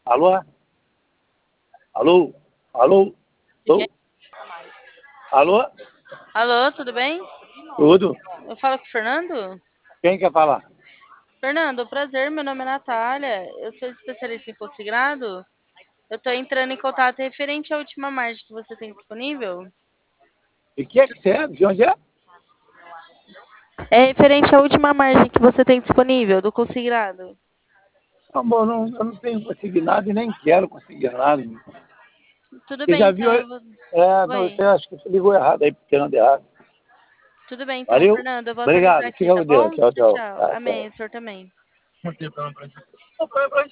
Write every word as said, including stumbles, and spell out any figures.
Alô? Alô? Alô? Fiquei... Alô? Alô? Alô, tudo bem? Tudo? Eu falo com o Fernando? Quem quer falar? Fernando, prazer, meu nome é Natália, eu sou especialista em consignado. Eu tô entrando em contato referente à última margem que você tem disponível. E que é que você é? De onde é? É referente à última margem que você tem disponível do consignado. Amor, não, eu não tenho conseguido nada e nem quero conseguir nada. Tudo Você bem, já viu então aí? eu vou... É, não, Oi. você acha que você ligou errado aí, procurando errado. Tudo bem, então, Valeu? Fernando, eu vou atualizar Obrigado. aqui, Fica tá com Deus. bom? Tchau, Tchau, tchau. tchau. Tá, Amém, tchau. o senhor também.